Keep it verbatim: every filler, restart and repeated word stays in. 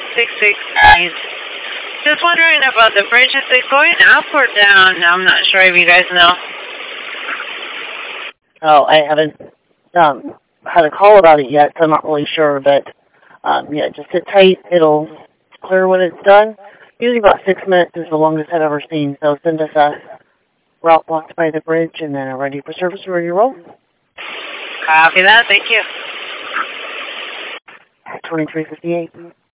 six six nine. Just wondering about the bridge. Is it going up or down? I'm not sure if you guys know. Oh, I haven't um, had a call about it yet, so I'm not really sure. But um, yeah, just sit tight. It'll clear when it's done. Usually about six minutes is the longest I've ever seen. So send us a route blocked by the bridge and then ready for service where you roll. Copy that. Thank you. twenty-three fifty-eight.